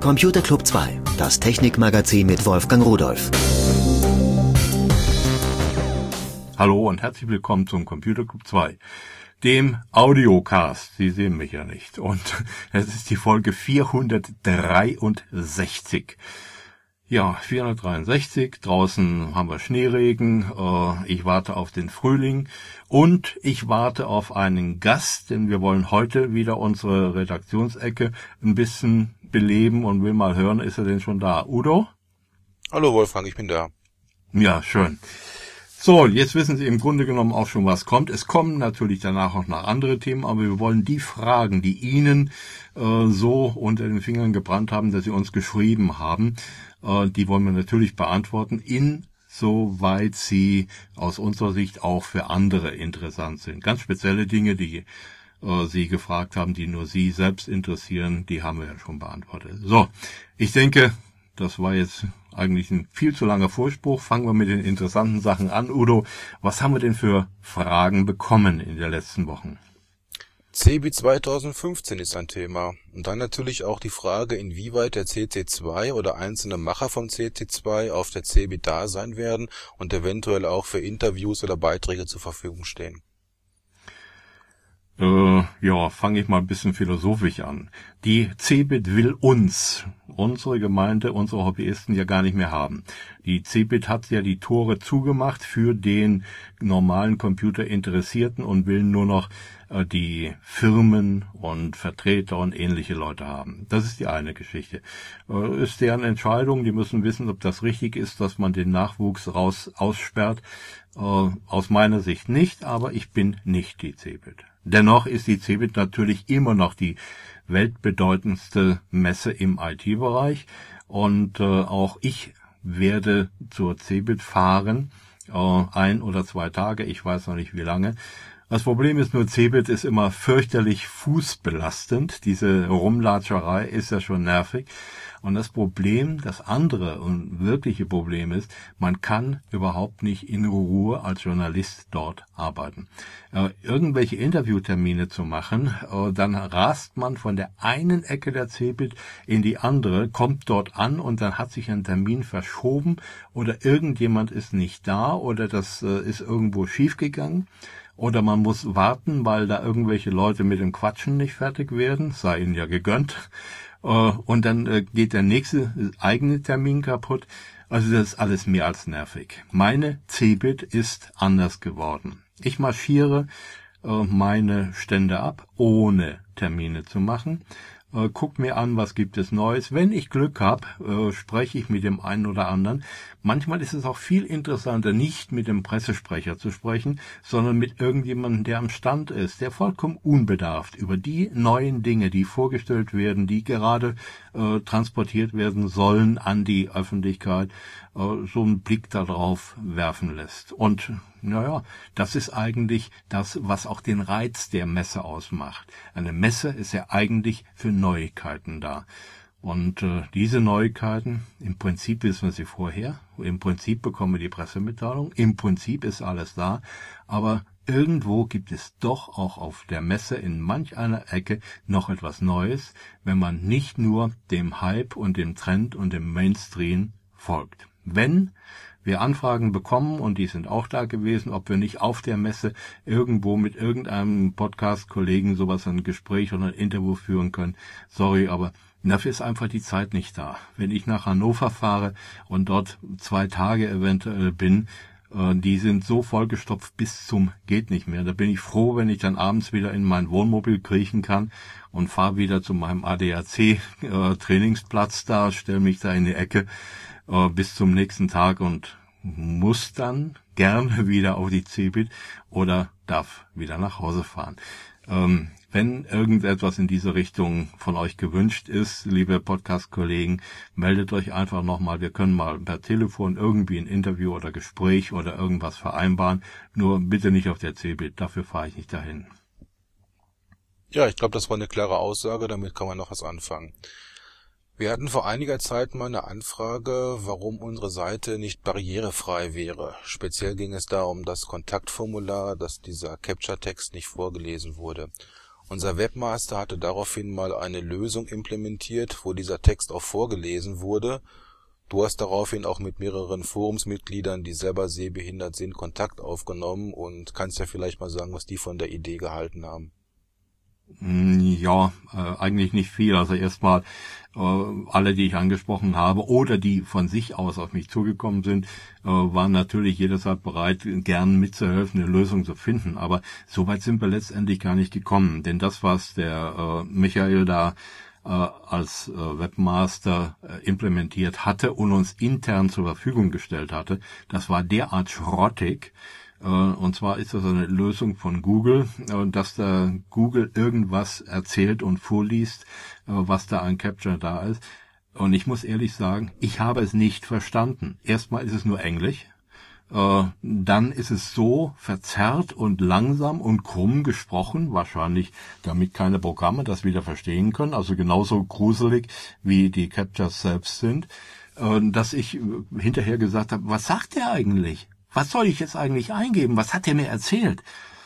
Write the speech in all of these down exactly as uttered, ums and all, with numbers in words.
Computer Club zwei, das Technikmagazin mit Wolfgang Rudolph. Hallo und herzlich willkommen zum Computer Club zwei, dem Audiocast. Sie sehen mich ja nicht. Und es ist die Folge vierhundertdreiundsechzig. Ja, vierhundertdreiundsechzig. Draußen haben wir Schneeregen. Ich warte auf den Frühling. Und ich warte auf einen Gast, denn wir wollen heute wieder unsere Redaktionsecke ein bisschen beleben und will mal hören, ist er denn schon da? Udo? Hallo Wolfgang, ich bin da. Ja, schön. So, jetzt wissen Sie im Grunde genommen auch schon, was kommt. Es kommen natürlich danach auch noch andere Themen, aber wir wollen die Fragen, die Ihnen äh, so unter den Fingern gebrannt haben, dass Sie uns geschrieben haben, äh, die wollen wir natürlich beantworten, insoweit sie aus unserer Sicht auch für andere interessant sind. Ganz spezielle Dinge, die äh, Sie gefragt haben, die nur Sie selbst interessieren, die haben wir ja schon beantwortet. So, ich denke, das war jetzt eigentlich ein viel zu langer Vorspruch. Fangen wir mit den interessanten Sachen an. Udo, was haben wir denn für Fragen bekommen in den letzten Wochen? C B zweitausendfünfzehn ist ein Thema. Und dann natürlich auch die Frage, inwieweit der C C zwei oder einzelne Macher vom C C zwei auf der C B da sein werden und eventuell auch für Interviews oder Beiträge zur Verfügung stehen. Äh, ja, fange ich mal ein bisschen philosophisch an. Die Cebit will uns, unsere Gemeinde, unsere Hobbyisten ja gar nicht mehr haben. Die Cebit hat ja die Tore zugemacht für den normalen Computerinteressierten und will nur noch äh, die Firmen und Vertreter und ähnliche Leute haben. Das ist die eine Geschichte. Äh, ist deren Entscheidung, die müssen wissen, ob das richtig ist, dass man den Nachwuchs raus aussperrt. Äh, aus meiner Sicht nicht, aber ich bin nicht die Cebit. Dennoch ist die Cebit natürlich immer noch die weltbedeutendste Messe im I T-Bereich und äh, auch ich werde zur Cebit fahren, äh, ein oder zwei Tage, ich weiß noch nicht wie lange. Das Problem ist nur, Cebit ist immer fürchterlich fußbelastend. Diese Rumlatscherei ist ja schon nervig. Und das Problem, das andere und wirkliche Problem ist, man kann überhaupt nicht in Ruhe als Journalist dort arbeiten. Äh, irgendwelche Interviewtermine zu machen, äh, dann rast man von der einen Ecke der Cebit in die andere, kommt dort an und dann hat sich ein Termin verschoben oder irgendjemand ist nicht da oder das äh, ist irgendwo schiefgegangen. Oder man muss warten, weil da irgendwelche Leute mit dem Quatschen nicht fertig werden, sei ihnen ja gegönnt. Und dann geht der nächste eigene Termin kaputt. Also das ist alles mehr als nervig. Meine Cebit ist anders geworden. Ich marschiere meine Stände ab, ohne Termine zu machen. Äh, guck mir an, was gibt es Neues. Wenn ich Glück habe, äh, spreche ich mit dem einen oder anderen. Manchmal ist es auch viel interessanter, nicht mit dem Pressesprecher zu sprechen, sondern mit irgendjemandem, der am Stand ist, der vollkommen unbedarft über die neuen Dinge, die vorgestellt werden, die gerade äh, transportiert werden sollen an die Öffentlichkeit, äh, so einen Blick darauf werfen lässt. Und naja, das ist eigentlich das, was auch den Reiz der Messe ausmacht. Eine Messe ist ja eigentlich für Neuigkeiten da. Und äh, diese Neuigkeiten, im Prinzip wissen wir sie vorher, im Prinzip bekommen wir die Pressemitteilung, im Prinzip ist alles da, aber irgendwo gibt es doch auch auf der Messe in manch einer Ecke noch etwas Neues, wenn man nicht nur dem Hype und dem Trend und dem Mainstream folgt. Wenn wir Anfragen bekommen, und die sind auch da gewesen, ob wir nicht auf der Messe irgendwo mit irgendeinem Podcast-Kollegen sowas, ein Gespräch oder ein Interview führen können. Sorry, aber dafür ist einfach die Zeit nicht da. Wenn ich nach Hannover fahre und dort zwei Tage eventuell bin, äh, die sind so vollgestopft bis zum geht nicht mehr. Da bin ich froh, wenn ich dann abends wieder in mein Wohnmobil kriechen kann und fahre wieder zu meinem A D A C-Trainingsplatz da, stelle mich da in die Ecke bis zum nächsten Tag und muss dann gerne wieder auf die Cebit oder darf wieder nach Hause fahren. Ähm, wenn irgendetwas in diese Richtung von euch gewünscht ist, liebe Podcast-Kollegen, meldet euch einfach nochmal. Wir können mal per Telefon irgendwie ein Interview oder Gespräch oder irgendwas vereinbaren. Nur bitte nicht auf der Cebit, dafür fahre ich nicht dahin. Ja, ich glaube, das war eine klare Aussage, damit kann man noch was anfangen. Wir hatten vor einiger Zeit mal eine Anfrage, warum unsere Seite nicht barrierefrei wäre. Speziell ging es da um das Kontaktformular, dass dieser Capture-Text nicht vorgelesen wurde. Unser Webmaster hatte daraufhin mal eine Lösung implementiert, wo dieser Text auch vorgelesen wurde. Du hast daraufhin auch mit mehreren Forumsmitgliedern, die selber sehbehindert sind, Kontakt aufgenommen und kannst ja vielleicht mal sagen, was die von der Idee gehalten haben. Ja, äh, eigentlich nicht viel. Also erstmal äh, alle, die ich angesprochen habe oder die von sich aus auf mich zugekommen sind, äh, waren natürlich jederzeit bereit, gern mitzuhelfen, eine Lösung zu finden. Aber so weit sind wir letztendlich gar nicht gekommen. Denn das, was der äh, Michael da äh, als äh, Webmaster äh, implementiert hatte und uns intern zur Verfügung gestellt hatte, das war derart schrottig. Und zwar ist das eine Lösung von Google, dass da Google irgendwas erzählt und vorliest, was da an Capture da ist. Und ich muss ehrlich sagen, ich habe es nicht verstanden. Erstmal ist es nur Englisch. Dann ist es so verzerrt und langsam und krumm gesprochen, wahrscheinlich damit keine Programme das wieder verstehen können, also genauso gruselig wie die Captures selbst sind, dass ich hinterher gesagt habe, was sagt der eigentlich? Was soll ich jetzt eigentlich eingeben? Was hat er mir erzählt?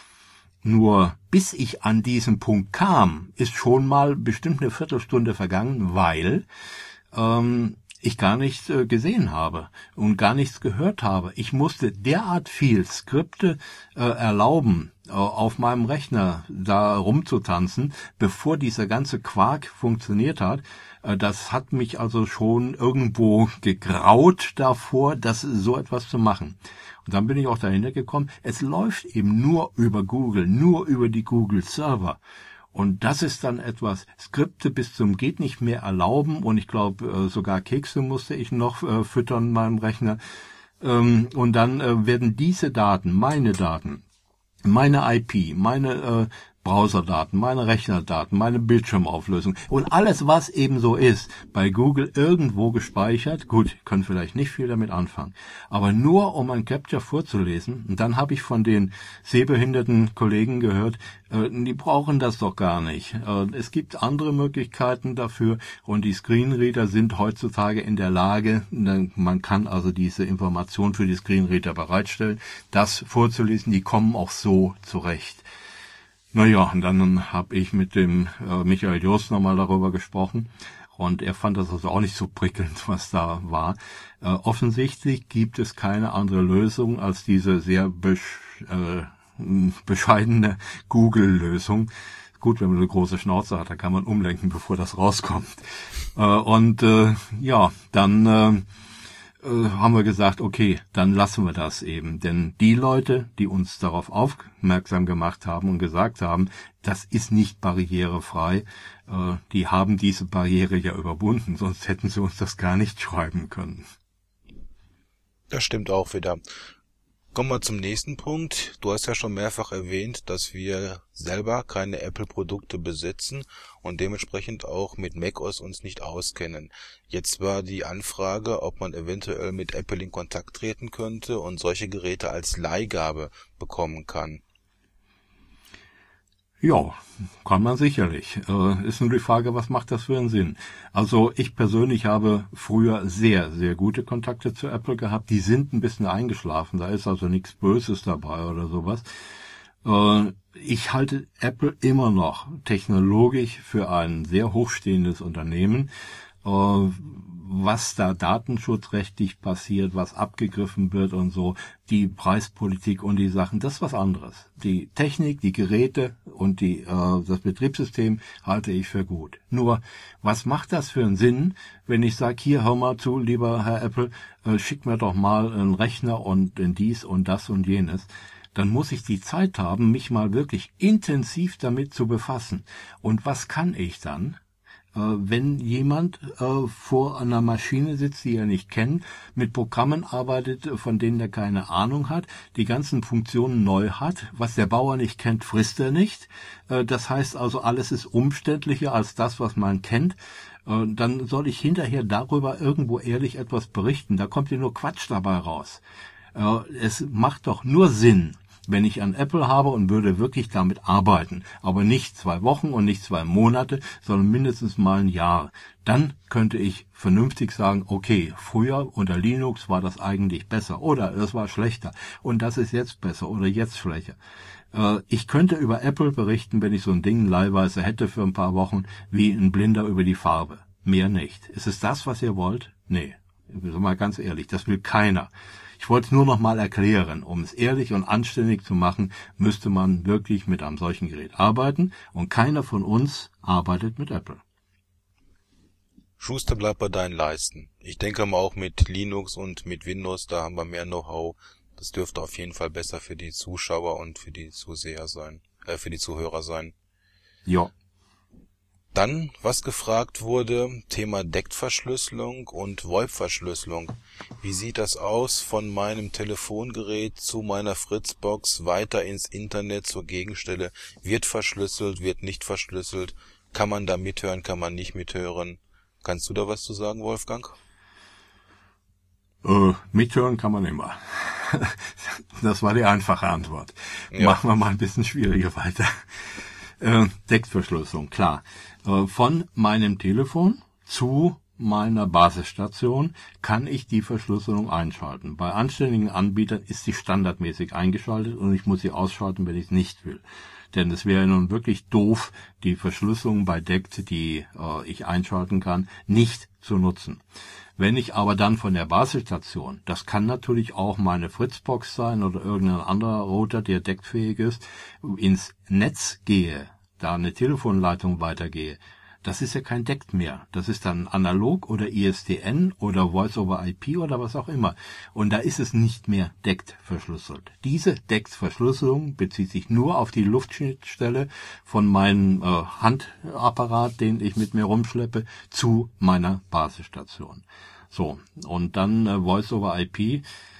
Nur bis ich an diesen Punkt kam, ist schon mal bestimmt eine Viertelstunde vergangen, weil ähm, ich gar nichts äh, gesehen habe und gar nichts gehört habe. Ich musste derart viel Skripte äh, erlauben, äh, auf meinem Rechner da rumzutanzen, bevor dieser ganze Quark funktioniert hat. Äh, das hat mich also schon irgendwo gegraut davor, das so etwas zu machen. Und dann bin ich auch dahinter gekommen, es läuft eben nur über Google, nur über die Google-Server. Und das ist dann etwas, Skripte bis zum geht nicht mehr erlauben. Und ich glaube, sogar Kekse musste ich noch äh, füttern in meinem Rechner. Ähm, und dann äh, werden diese Daten, meine Daten, meine I P, meine äh, Browserdaten, meine Rechnerdaten, meine Bildschirmauflösung und alles, was eben so ist, bei Google irgendwo gespeichert. Gut, können vielleicht nicht viel damit anfangen, aber nur um ein Capture vorzulesen. Und dann habe ich von den sehbehinderten Kollegen gehört, äh, die brauchen das doch gar nicht. Äh, es gibt andere Möglichkeiten dafür und die Screenreader sind heutzutage in der Lage, man kann also diese Information für die Screenreader bereitstellen, das vorzulesen, die kommen auch so zurecht. Naja, und dann habe ich mit dem äh, Michael Jost nochmal darüber gesprochen und er fand das also auch nicht so prickelnd, was da war. Äh, offensichtlich gibt es keine andere Lösung als diese sehr besch äh, bescheidene Google-Lösung. Gut, wenn man eine große Schnauze hat, dann kann man umlenken, bevor das rauskommt. Äh, und äh, ja, dann äh, haben wir gesagt, okay, dann lassen wir das eben. Denn die Leute, die uns darauf aufmerksam gemacht haben und gesagt haben, das ist nicht barrierefrei, äh, die haben diese Barriere ja überwunden, sonst hätten sie uns das gar nicht schreiben können. Das stimmt auch wieder. Kommen wir zum nächsten Punkt. Du hast ja schon mehrfach erwähnt, dass wir selber keine Apple-Produkte besitzen und dementsprechend auch mit macOS uns nicht auskennen. Jetzt war die Anfrage, ob man eventuell mit Apple in Kontakt treten könnte und solche Geräte als Leihgabe bekommen kann. Ja, kann man sicherlich. Äh, ist nur die Frage, was macht das für einen Sinn? Also ich persönlich habe früher sehr, sehr gute Kontakte zu Apple gehabt. Die sind ein bisschen eingeschlafen. Da ist also nichts Böses dabei oder sowas. Äh, ich halte Apple immer noch technologisch für ein sehr hochstehendes Unternehmen. Äh, was da datenschutzrechtlich passiert, was abgegriffen wird und so, die Preispolitik und die Sachen, das ist was anderes. Die Technik, die Geräte und die äh, das Betriebssystem halte ich für gut. Nur, was macht das für einen Sinn, wenn ich sage, hier, hör mal zu, lieber Herr Apple, äh, schick mir doch mal einen Rechner und in dies und das und jenes. Dann muss ich die Zeit haben, mich mal wirklich intensiv damit zu befassen. Und was kann ich dann? Wenn jemand äh, vor einer Maschine sitzt, die er nicht kennt, mit Programmen arbeitet, von denen er keine Ahnung hat, die ganzen Funktionen neu hat, was der Bauer nicht kennt, frisst er nicht. Äh, das heißt also, alles ist umständlicher als das, was man kennt. Äh, dann soll ich hinterher darüber irgendwo ehrlich etwas berichten. Da kommt ja nur Quatsch dabei raus. Äh, es macht doch nur Sinn, wenn ich an Apple habe und würde wirklich damit arbeiten, aber nicht zwei Wochen und nicht zwei Monate, sondern mindestens mal ein Jahr, dann könnte ich vernünftig sagen, okay, früher unter Linux war das eigentlich besser oder das war schlechter und das ist jetzt besser oder jetzt schlechter. Äh, ich könnte über Apple berichten, wenn ich so ein Ding leihweise hätte für ein paar Wochen, wie ein Blinder über die Farbe. Mehr nicht. Ist es das, was ihr wollt? Nee. Mal ganz ehrlich, das will keiner. Ich wollte es nur noch mal erklären. Um es ehrlich und anständig zu machen, müsste man wirklich mit einem solchen Gerät arbeiten. Und keiner von uns arbeitet mit Apple. Schuster, bleibt bei deinen Leisten. Ich denke mal auch mit Linux und mit Windows, da haben wir mehr Know-how. Das dürfte auf jeden Fall besser für die Zuschauer und für die Zuseher sein, äh, für die Zuhörer sein. Ja. Dann, was gefragt wurde, Thema D E C-Verschlüsselung und V O I P-Verschlüsselung. Wie sieht das aus von meinem Telefongerät zu meiner Fritzbox weiter ins Internet zur Gegenstelle? Wird verschlüsselt, wird nicht verschlüsselt? Kann man da mithören, kann man nicht mithören? Kannst du da was zu sagen, Wolfgang? Äh, mithören kann man immer. Das war die einfache Antwort. Ja. Machen wir mal ein bisschen schwieriger weiter. Äh, D E C-Verschlüsselung, klar. Äh, von meinem Telefon zu meiner Basisstation kann ich die Verschlüsselung einschalten. Bei anständigen Anbietern ist sie standardmäßig eingeschaltet und ich muss sie ausschalten, wenn ich es nicht will. Denn es wäre nun wirklich doof, die Verschlüsselung bei D E C, die äh, ich einschalten kann, nicht zu nutzen. Wenn ich aber dann von der Basisstation, das kann natürlich auch meine Fritzbox sein oder irgendein anderer Router, der D E C-fähig ist, ins Netz gehe, da eine Telefonleitung weitergehe, das ist ja kein D E C mehr. Das ist dann analog oder I S D N oder Voice over I P oder was auch immer. Und da ist es nicht mehr D E C verschlüsselt. Diese D E C-Verschlüsselung bezieht sich nur auf die Luftschnittstelle von meinem äh, Handapparat, den ich mit mir rumschleppe, zu meiner Basisstation. So, und dann äh, Voice over I P.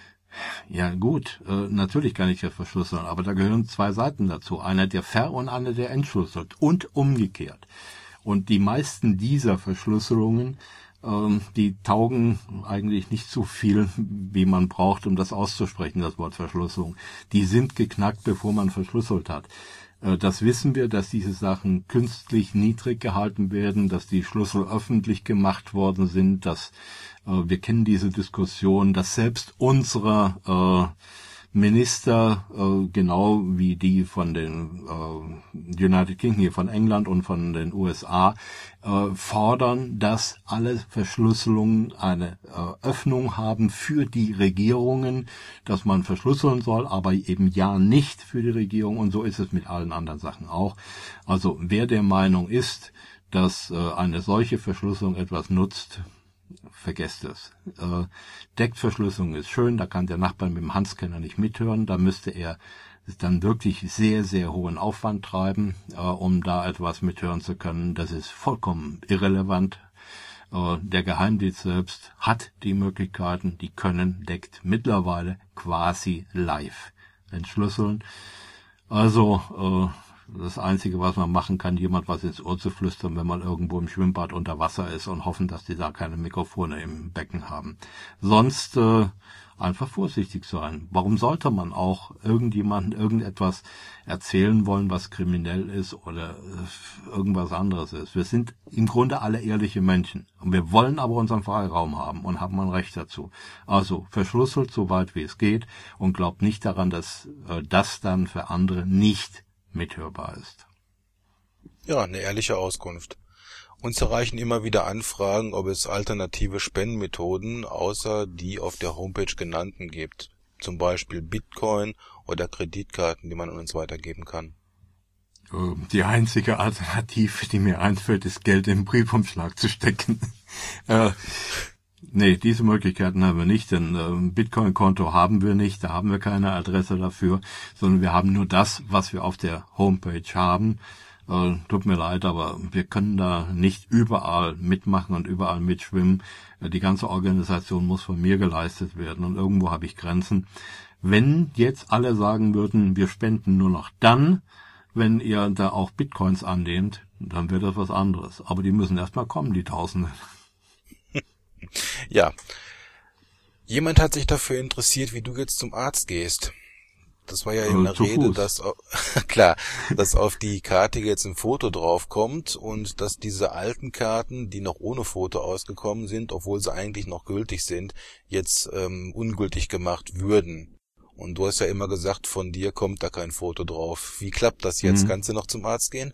Ja gut, äh, natürlich kann ich das verschlüsseln, aber da gehören zwei Seiten dazu. Einer, der ver- und einer, der entschlüsselt. Und umgekehrt. Und die meisten dieser Verschlüsselungen, ähm, die taugen eigentlich nicht so viel, wie man braucht, um das auszusprechen, das Wort Verschlüsselung. Die sind geknackt, bevor man verschlüsselt hat. Äh, das wissen wir, dass diese Sachen künstlich niedrig gehalten werden, dass die Schlüssel öffentlich gemacht worden sind, dass äh, wir kennen diese Diskussion, dass selbst unsere äh, Minister, äh, genau wie die von den äh, United Kingdom, hier von England und von den U S A, äh, fordern, dass alle Verschlüsselungen eine äh, Öffnung haben für die Regierungen, dass man verschlüsseln soll, aber eben ja nicht für die Regierung, und so ist es mit allen anderen Sachen auch. Also wer der Meinung ist, dass äh, eine solche Verschlüsselung etwas nutzt, vergesst es. Äh, D E C-Verschlüsselung ist schön, da kann der Nachbar mit dem Handscanner nicht mithören, da müsste er dann wirklich sehr, sehr hohen Aufwand treiben, äh, um da etwas mithören zu können. Das ist vollkommen irrelevant. Äh, der Geheimdienst selbst hat die Möglichkeiten, die können D E C mittlerweile quasi live entschlüsseln. Also, äh, das Einzige, was man machen kann, jemand was ins Ohr zu flüstern, wenn man irgendwo im Schwimmbad unter Wasser ist, und hoffen, dass die da keine Mikrofone im Becken haben. Sonst äh, einfach vorsichtig sein. Warum sollte man auch irgendjemandem irgendetwas erzählen wollen, was kriminell ist oder äh, irgendwas anderes ist? Wir sind im Grunde alle ehrliche Menschen. Und wir wollen aber unseren Freiraum haben und haben ein Recht dazu. Also verschlüsselt so weit wie es geht und glaubt nicht daran, dass äh, das dann für andere nicht mithörbar ist. Ja, eine ehrliche Auskunft. Uns erreichen immer wieder Anfragen, ob es alternative Spendenmethoden außer die auf der Homepage genannten gibt. Zum Beispiel Bitcoin oder Kreditkarten, die man an uns weitergeben kann. Die einzige Alternative, die mir einfällt, ist Geld im Briefumschlag zu stecken. äh, Nee, diese Möglichkeiten haben wir nicht, denn äh, Bitcoin-Konto haben wir nicht, da haben wir keine Adresse dafür, sondern wir haben nur das, was wir auf der Homepage haben. Äh, tut mir leid, aber wir können da nicht überall mitmachen und überall mitschwimmen. Äh, die ganze Organisation muss von mir geleistet werden und irgendwo habe ich Grenzen. Wenn jetzt alle sagen würden, wir spenden nur noch dann, wenn ihr da auch Bitcoins annehmt, dann wäre das was anderes. Aber die müssen erstmal kommen, die Tausende. Ja, jemand hat sich dafür interessiert, wie du jetzt zum Arzt gehst. Das war ja in der Rede, dass klar, dass auf die Karte jetzt ein Foto draufkommt und dass diese alten Karten, die noch ohne Foto ausgekommen sind, obwohl sie eigentlich noch gültig sind, jetzt ähm, ungültig gemacht würden. Und du hast ja immer gesagt, von dir kommt da kein Foto drauf. Wie klappt das jetzt? Mhm. Kannst du noch zum Arzt gehen?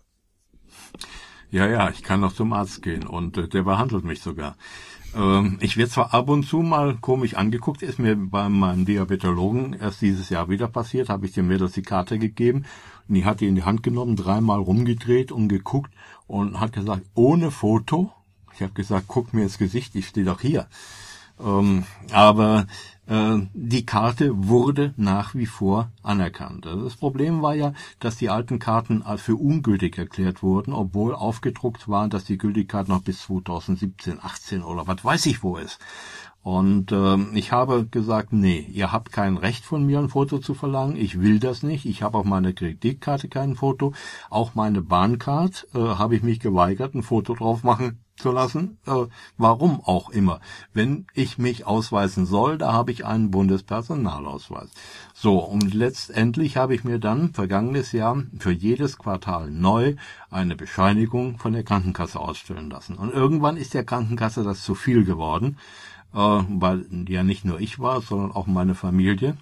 Ja, ja, ich kann noch zum Arzt gehen und äh, der behandelt mich sogar. Ähm, ich werde zwar ab und zu mal komisch angeguckt, ist mir bei meinem Diabetologen erst dieses Jahr wieder passiert, habe ich dem Mädels die Karte gegeben und die hat die in die Hand genommen, dreimal rumgedreht und geguckt und hat gesagt, ohne Foto. Ich habe gesagt, guck mir ins Gesicht, ich stehe doch hier. Ähm, aber äh, die Karte wurde nach wie vor anerkannt. Also das Problem war ja, dass die alten Karten als für ungültig erklärt wurden, obwohl aufgedruckt war, dass die Gültigkeit noch bis zweitausendsiebzehn, achtzehn oder was weiß ich wo ist. Und äh, ich habe gesagt, nee, ihr habt kein Recht von mir, ein Foto zu verlangen. Ich will das nicht. Ich habe auf meiner Kreditkarte kein Foto. Auch meine Bahncard äh, habe ich mich geweigert, ein Foto drauf machen zu lassen, äh, warum auch immer. Wenn ich mich ausweisen soll, da habe ich einen Bundespersonalausweis. So, und letztendlich habe ich mir dann vergangenes Jahr für jedes Quartal neu eine Bescheinigung von der Krankenkasse ausstellen lassen. Und irgendwann ist der Krankenkasse das zu viel geworden, äh, weil ja nicht nur ich war, sondern auch meine Familie.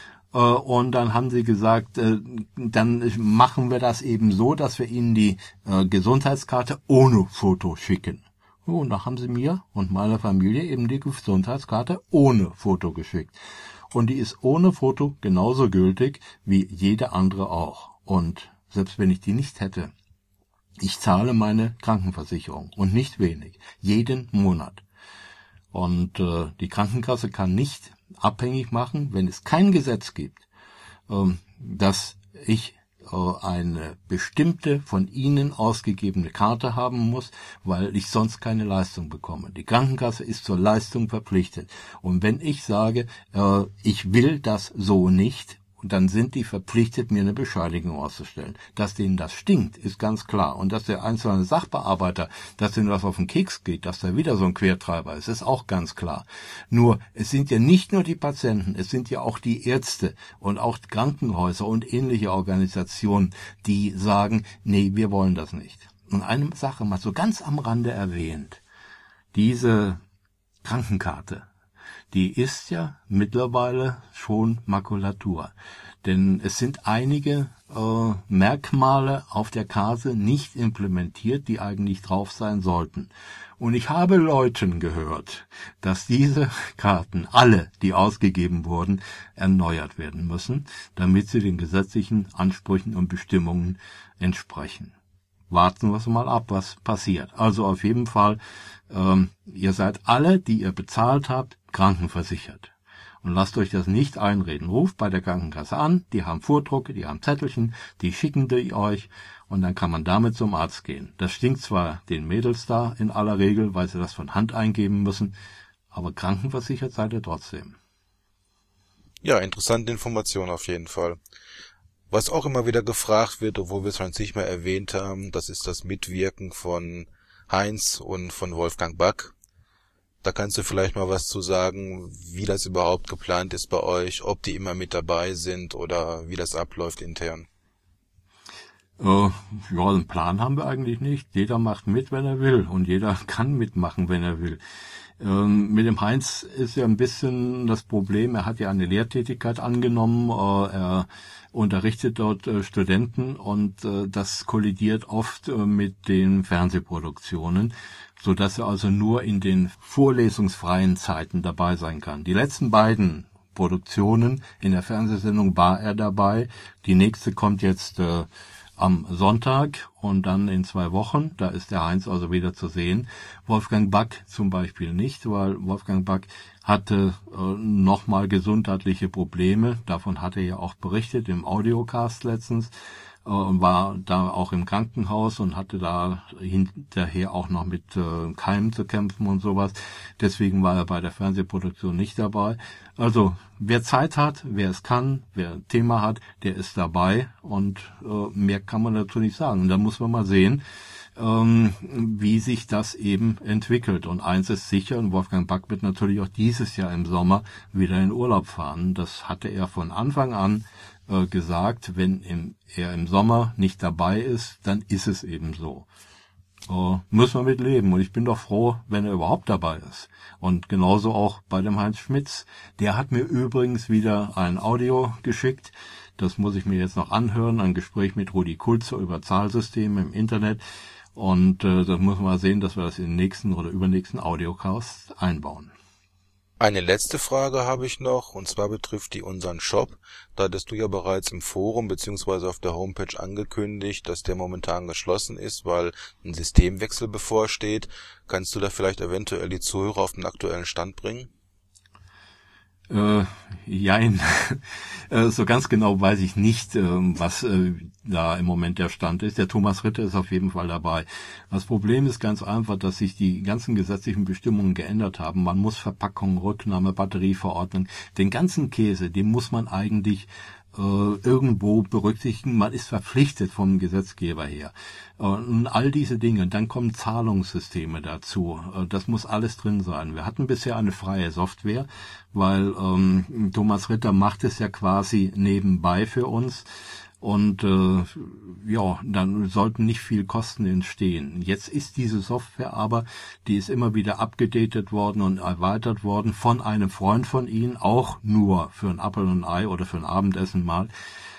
Und dann haben sie gesagt, äh, dann machen wir das eben so, dass wir Ihnen die äh, Gesundheitskarte ohne Foto schicken. Und da haben sie mir und meiner Familie eben die Gesundheitskarte ohne Foto geschickt. Und die ist ohne Foto genauso gültig wie jede andere auch. Und selbst wenn ich die nicht hätte, ich zahle meine Krankenversicherung und nicht wenig, jeden Monat. Und äh, die Krankenkasse kann nicht abhängig machen, wenn es kein Gesetz gibt, ähm, dass ich äh, eine bestimmte von Ihnen ausgegebene Karte haben muss, weil ich sonst keine Leistung bekomme. Die Krankenkasse ist zur Leistung verpflichtet. Und wenn ich sage, äh, ich will das so nicht, und dann sind die verpflichtet, mir eine Bescheinigung auszustellen. Dass denen das stinkt, ist ganz klar. Und dass der einzelne Sachbearbeiter, dass denen was auf den Keks geht, dass da wieder so ein Quertreiber ist, ist auch ganz klar. Nur, es sind ja nicht nur die Patienten, es sind ja auch die Ärzte und auch die Krankenhäuser und ähnliche Organisationen, die sagen, nee, wir wollen das nicht. Und eine Sache mal so ganz am Rande erwähnt. Diese Krankenkarte, die ist ja mittlerweile schon Makulatur. Denn es sind einige äh, Merkmale auf der Karte nicht implementiert, die eigentlich drauf sein sollten. Und ich habe Leuten gehört, dass diese Karten, alle, die ausgegeben wurden, erneuert werden müssen, damit sie den gesetzlichen Ansprüchen und Bestimmungen entsprechen. Warten wir mal ab, was passiert. Also auf jeden Fall, ähm, ihr seid alle, die ihr bezahlt habt, krankenversichert. Und lasst euch das nicht einreden. Ruft bei der Krankenkasse an, die haben Vordrucke, die haben Zettelchen, die schicken die euch und dann kann man damit zum Arzt gehen. Das stinkt zwar den Mädels da in aller Regel, weil sie das von Hand eingeben müssen, aber krankenversichert seid ihr trotzdem. Ja, interessante Information auf jeden Fall. Was auch immer wieder gefragt wird, obwohl wir es noch nicht mehr erwähnt haben, das ist das Mitwirken von Heinz und von Wolfgang Back. Da kannst du vielleicht mal was zu sagen, wie das überhaupt geplant ist bei euch, ob die immer mit dabei sind oder wie das abläuft intern. Äh, ja, einen Plan haben wir eigentlich nicht. Jeder macht mit, wenn er will und jeder kann mitmachen, wenn er will. Ähm, mit dem Heinz ist ja ein bisschen das Problem, er hat ja eine Lehrtätigkeit angenommen, äh, er unterrichtet dort äh, Studenten und äh, das kollidiert oft äh, mit den Fernsehproduktionen, so dass er also nur in den vorlesungsfreien Zeiten dabei sein kann. Die letzten beiden Produktionen in der Fernsehsendung war er dabei. Die nächste kommt jetzt äh, am Sonntag und dann in zwei Wochen. Da ist der Heinz also wieder zu sehen. Wolfgang Back zum Beispiel nicht, weil Wolfgang Back hatte äh, nochmal gesundheitliche Probleme. Davon hat er ja auch berichtet im Audiocast letztens. Und war da auch im Krankenhaus und hatte da hinterher auch noch mit äh, Keimen zu kämpfen und sowas. Deswegen war er bei der Fernsehproduktion nicht dabei. Also wer Zeit hat, wer es kann, wer ein Thema hat, der ist dabei und äh, mehr kann man dazu nicht sagen. Und da muss man mal sehen, ähm, wie sich das eben entwickelt. Und eins ist sicher, und Wolfgang Back wird natürlich auch dieses Jahr im Sommer wieder in Urlaub fahren. Das hatte er von Anfang an gesagt, wenn im, er im Sommer nicht dabei ist, dann ist es eben so. äh, müssen wir mit leben. Und ich bin doch froh, wenn er überhaupt dabei ist. Und genauso auch bei dem Heinz Schmitz. Der hat mir übrigens wieder ein Audio geschickt. Das muss ich mir jetzt noch anhören. Ein Gespräch mit Rudi Kulzer über Zahlsysteme im Internet. Und äh, das muss man mal sehen, dass wir das in den nächsten oder übernächsten Audiocast einbauen. Eine letzte Frage habe ich noch, und zwar betrifft die unseren Shop. Da hattest du ja bereits im Forum bzw. auf der Homepage angekündigt, dass der momentan geschlossen ist, weil ein Systemwechsel bevorsteht. Kannst du da vielleicht eventuell die Zuhörer auf den aktuellen Stand bringen? Äh, jein. So ganz genau weiß ich nicht, was da im Moment der Stand ist. Der Thomas Ritter ist auf jeden Fall dabei. Das Problem ist ganz einfach, dass sich die ganzen gesetzlichen Bestimmungen geändert haben. Man muss Verpackung, Rücknahme, Batterieverordnung, den ganzen Käse, den muss man eigentlich äh, irgendwo berücksichtigen. Man ist verpflichtet vom Gesetzgeber her. Und all diese Dinge. Und dann kommen Zahlungssysteme dazu. Das muss alles drin sein. Wir hatten bisher eine freie Software, weil ähm, Thomas Ritter macht es ja quasi nebenbei für uns. Und äh, ja, dann sollten nicht viel Kosten entstehen. Jetzt ist diese Software aber, die ist immer wieder abgedatet worden und erweitert worden von einem Freund von Ihnen, auch nur für ein Apfel und ein Ei oder für ein Abendessen mal.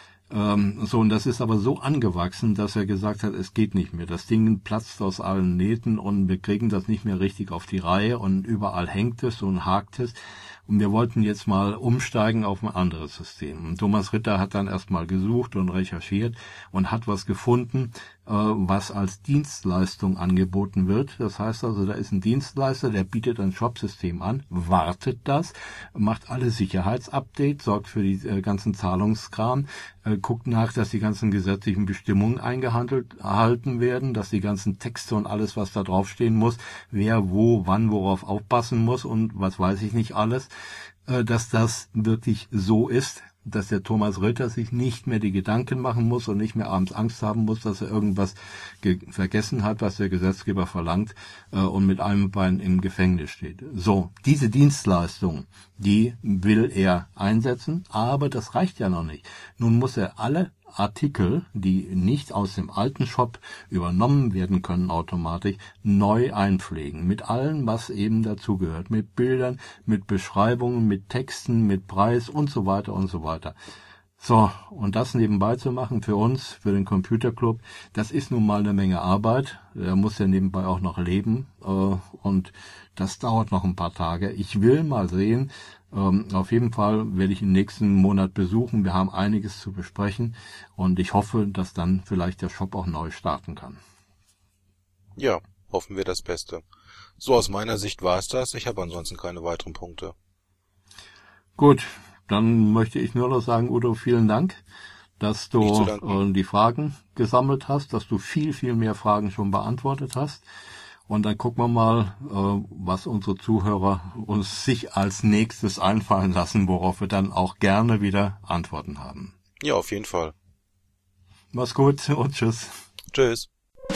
Ähm, so, und das ist aber so angewachsen, dass er gesagt hat, es geht nicht mehr. Das Ding platzt aus allen Nähten und wir kriegen das nicht mehr richtig auf die Reihe und überall hängt es und hakt es. Und wir wollten jetzt mal umsteigen auf ein anderes System. Und Thomas Ritter hat dann erstmal gesucht und recherchiert und hat was gefunden, äh, was als Dienstleistung angeboten wird. Das heißt also, da ist ein Dienstleister, der bietet ein Shopsystem an, wartet das, macht alle Sicherheitsupdates, sorgt für die äh, ganzen Zahlungskram, äh, guckt nach, dass die ganzen gesetzlichen Bestimmungen eingehalten werden, dass die ganzen Texte und alles, was da draufstehen muss, wer, wo, wann, worauf aufpassen muss und was weiß ich nicht alles, dass das wirklich so ist, dass der Thomas Ritter sich nicht mehr die Gedanken machen muss und nicht mehr abends Angst haben muss, dass er irgendwas ge- vergessen hat, was der Gesetzgeber verlangt äh, und mit einem Bein im Gefängnis steht. So, diese Dienstleistung, die will er einsetzen, aber das reicht ja noch nicht. Nun muss er alle Artikel, die nicht aus dem alten Shop übernommen werden können automatisch, neu einpflegen. Mit allem, was eben dazugehört. Mit Bildern, mit Beschreibungen, mit Texten, mit Preis und so weiter und so weiter. So, und das nebenbei zu machen für uns, für den Computerclub, das ist nun mal eine Menge Arbeit. Er muss ja nebenbei auch noch leben äh, und das dauert noch ein paar Tage. Ich will mal sehen, ähm, auf jeden Fall werde ich im nächsten Monat besuchen. Wir haben einiges zu besprechen und ich hoffe, dass dann vielleicht der Shop auch neu starten kann. Ja, hoffen wir das Beste. So, aus meiner Sicht war es das. Ich habe ansonsten keine weiteren Punkte. Gut. Dann möchte ich nur noch sagen, Udo, vielen Dank, dass du äh, die Fragen gesammelt hast, dass du viel, viel mehr Fragen schon beantwortet hast. Und dann gucken wir mal, äh, was unsere Zuhörer uns sich als nächstes einfallen lassen, worauf wir dann auch gerne wieder Antworten haben. Ja, auf jeden Fall. Mach's gut und tschüss. Tschüss.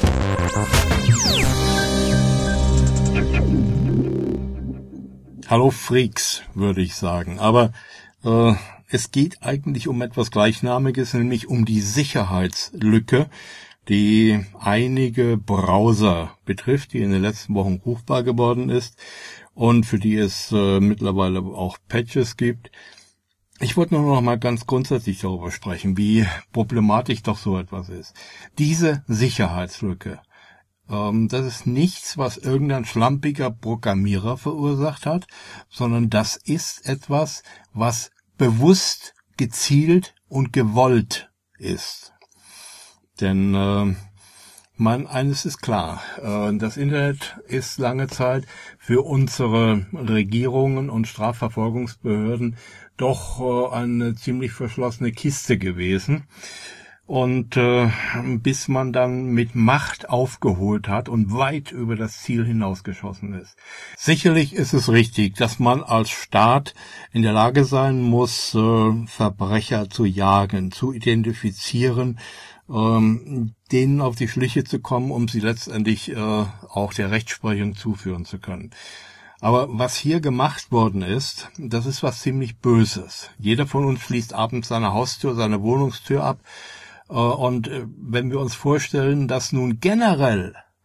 Hallo Freaks, würde ich sagen. Aber äh, es geht eigentlich um etwas Gleichnamiges, nämlich um die Sicherheitslücke, die einige Browser betrifft, die in den letzten Wochen rufbar geworden ist und für die es äh, mittlerweile auch Patches gibt. Ich wollte nur noch mal ganz grundsätzlich darüber sprechen, wie problematisch doch so etwas ist. Diese Sicherheitslücke, ähm, das ist nichts, was irgendein schlampiger Programmierer verursacht hat, sondern das ist etwas, was bewusst, gezielt und gewollt ist. Denn äh, man, eines ist klar, äh, das Internet ist lange Zeit für unsere Regierungen und Strafverfolgungsbehörden doch äh, eine ziemlich verschlossene Kiste gewesen. Und äh, bis man dann mit Macht aufgeholt hat und weit über das Ziel hinausgeschossen ist. Sicherlich ist es richtig, dass man als Staat in der Lage sein muss, äh, Verbrecher zu jagen, zu identifizieren, ähm, denen auf die Schliche zu kommen, um sie letztendlich äh, auch der Rechtsprechung zuführen zu können. Aber was hier gemacht worden ist, das ist was ziemlich Böses. Jeder von uns schließt abends seine Haustür, seine Wohnungstür ab. Und wenn wir uns vorstellen, dass nun generell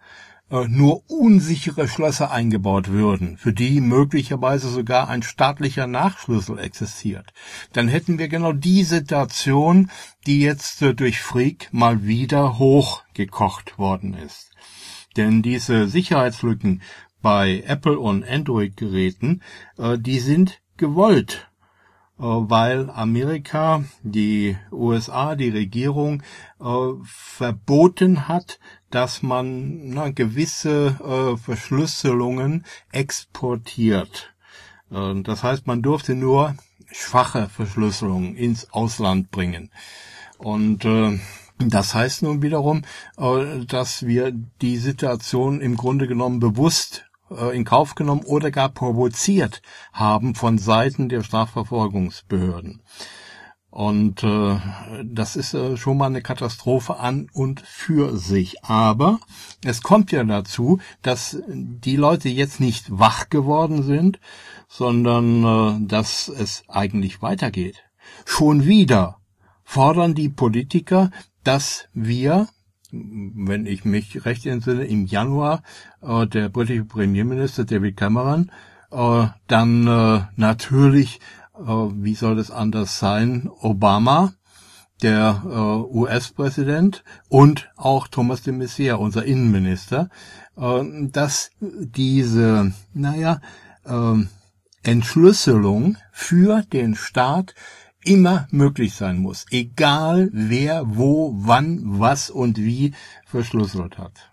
äh, nur unsichere Schlösser eingebaut würden, für die möglicherweise sogar ein staatlicher Nachschlüssel existiert, dann hätten wir genau die Situation, die jetzt äh, durch Freak mal wieder hochgekocht worden ist. Denn diese Sicherheitslücken bei Apple- und Android-Geräten, äh, die sind gewollt, äh, weil Amerika, die U S A, die Regierung äh, verboten hat, dass man na, gewisse äh, Verschlüsselungen exportiert. Äh, das heißt, man durfte nur schwache Verschlüsselungen ins Ausland bringen. Und äh, das heißt nun wiederum, äh, dass wir die Situation im Grunde genommen bewusst in Kauf genommen oder gar provoziert haben von Seiten der Strafverfolgungsbehörden. Und äh, das ist äh, schon mal eine Katastrophe an und für sich. Aber es kommt ja dazu, dass die Leute jetzt nicht wach geworden sind, sondern äh, dass es eigentlich weitergeht. Schon wieder fordern die Politiker, dass wir, wenn ich mich recht entsinne, im Januar äh, der britische Premierminister David Cameron äh, dann äh, natürlich, äh, wie soll es anders sein, Obama, der äh, U S-Präsident und auch Thomas de Maizière, unser Innenminister, äh, dass diese, naja, äh, Entschlüsselung für den Staat immer möglich sein muss, egal wer, wo, wann, was und wie verschlüsselt hat.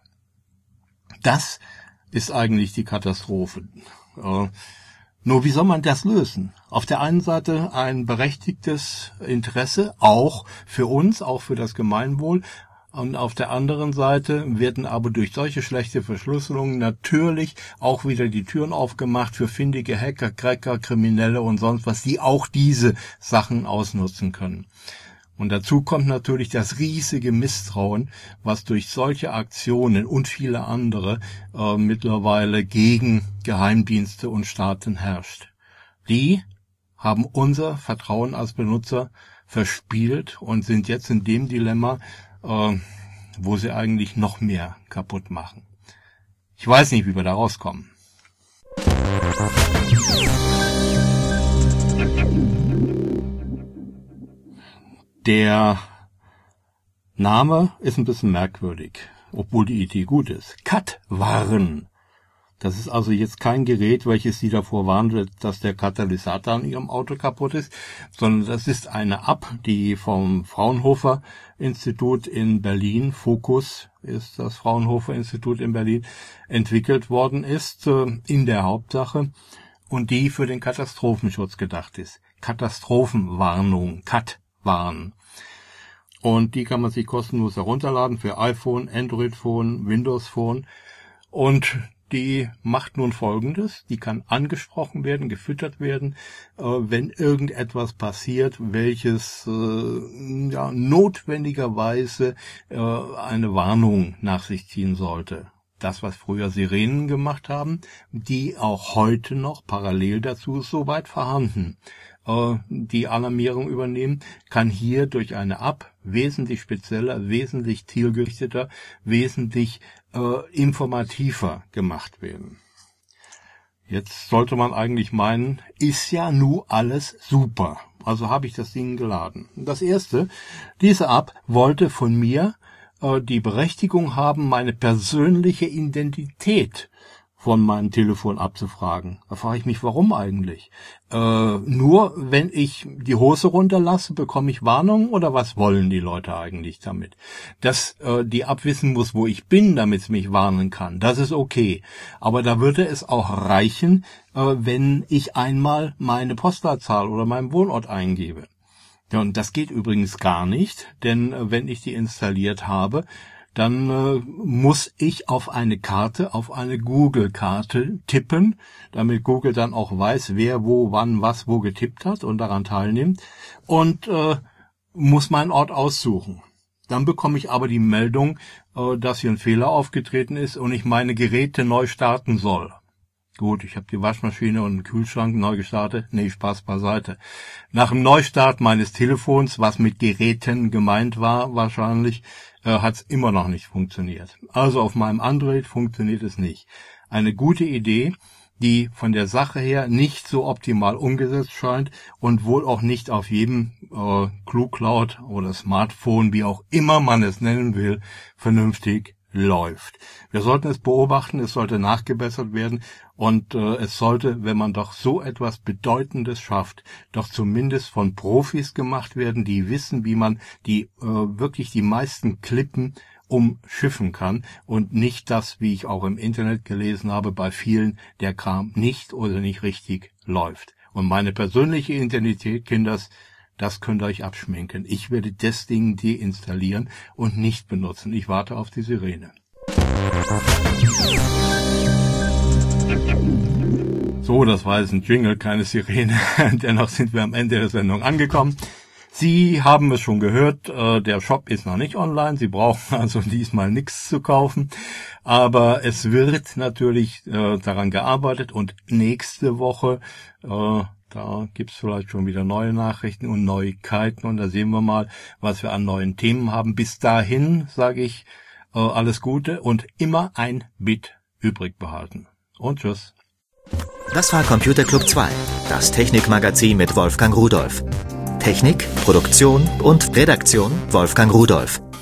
Das ist eigentlich die Katastrophe. Äh, nur wie soll man das lösen? Auf der einen Seite ein berechtigtes Interesse, auch für uns, auch für das Gemeinwohl, und auf der anderen Seite werden aber durch solche schlechte Verschlüsselungen natürlich auch wieder die Türen aufgemacht für findige Hacker, Cracker, Kriminelle und sonst was, die auch diese Sachen ausnutzen können. Und dazu kommt natürlich das riesige Misstrauen, was durch solche Aktionen und viele andere äh, mittlerweile gegen Geheimdienste und Staaten herrscht. Die haben unser Vertrauen als Benutzer verspielt und sind jetzt in dem Dilemma, äh, wo sie eigentlich noch mehr kaputt machen. Ich weiß nicht, wie wir da rauskommen. Der Name ist ein bisschen merkwürdig, obwohl die Idee gut ist. Katwarn. Das ist also jetzt kein Gerät, welches Sie davor warnt, dass der Katalysator an Ihrem Auto kaputt ist, sondern das ist eine App, die vom Fraunhofer Institut in Berlin, Focus ist das Fraunhofer Institut in Berlin, entwickelt worden ist, in der Hauptsache, und die für den Katastrophenschutz gedacht ist. Katastrophenwarnung, Katwarn. Und die kann man sich kostenlos herunterladen für iPhone, Android-Phone, Windows-Phone. Und die macht nun Folgendes: Die kann angesprochen werden, gefüttert werden, äh, wenn irgendetwas passiert, welches äh, ja, notwendigerweise äh, eine Warnung nach sich ziehen sollte. Das, was früher Sirenen gemacht haben, die auch heute noch parallel dazu soweit vorhanden, äh, die Alarmierung übernehmen, kann hier durch eine App wesentlich spezieller, wesentlich zielgerichteter, wesentlich äh, informativer gemacht werden. Jetzt sollte man eigentlich meinen, ist ja nu alles super. Also habe ich das Ding geladen. Das erste, diese App wollte von mir äh, die Berechtigung haben, meine persönliche Identität von meinem Telefon abzufragen. Da frage ich mich, warum eigentlich? Äh, nur wenn ich die Hose runterlasse, bekomme ich Warnung, oder was wollen die Leute eigentlich damit? Dass äh, die App wissen muss, wo ich bin, damit es mich warnen kann, das ist okay. Aber da würde es auch reichen, äh, wenn ich einmal meine Postleitzahl oder meinen Wohnort eingebe. Ja, und das geht übrigens gar nicht, denn äh, wenn ich die installiert habe, dann äh, muss ich auf eine Karte, auf eine Google-Karte tippen, damit Google dann auch weiß, wer wo, wann, was, wo getippt hat und daran teilnimmt, und äh, muss meinen Ort aussuchen. Dann bekomme ich aber die Meldung, äh, dass hier ein Fehler aufgetreten ist und ich meine Geräte neu starten soll. Gut, ich habe die Waschmaschine und den Kühlschrank neu gestartet. Nee, Spaß beiseite. Nach dem Neustart meines Telefons, was mit Geräten gemeint war wahrscheinlich, äh, hat es immer noch nicht funktioniert. Also auf meinem Android funktioniert es nicht. Eine gute Idee, die von der Sache her nicht so optimal umgesetzt scheint und wohl auch nicht auf jedem äh, ClueCloud oder Smartphone, wie auch immer man es nennen will, vernünftig läuft. Wir sollten es beobachten, es sollte nachgebessert werden und äh, es sollte, wenn man doch so etwas Bedeutendes schafft, doch zumindest von Profis gemacht werden, die wissen, wie man die äh, wirklich die meisten Klippen umschiffen kann und nicht das, wie ich auch im Internet gelesen habe, bei vielen der Kram nicht oder nicht richtig läuft. Und meine persönliche Identität, Kinders, das könnt ihr euch abschminken. Ich werde das Ding deinstallieren und nicht benutzen. Ich warte auf die Sirene. So, das war jetzt ein Jingle, keine Sirene. Dennoch sind wir am Ende der Sendung angekommen. Sie haben es schon gehört, äh, der Shop ist noch nicht online. Sie brauchen also diesmal nichts zu kaufen. Aber es wird natürlich äh, daran gearbeitet und nächste Woche äh, da gibt's vielleicht schon wieder neue Nachrichten und Neuigkeiten und da sehen wir mal, was wir an neuen Themen haben. Bis dahin sage ich äh, alles Gute und immer ein Bit übrig behalten. Und tschüss. Das war Computer Club zwei, das Technikmagazin mit Wolfgang Rudolph. Technik, Produktion und Redaktion Wolfgang Rudolph.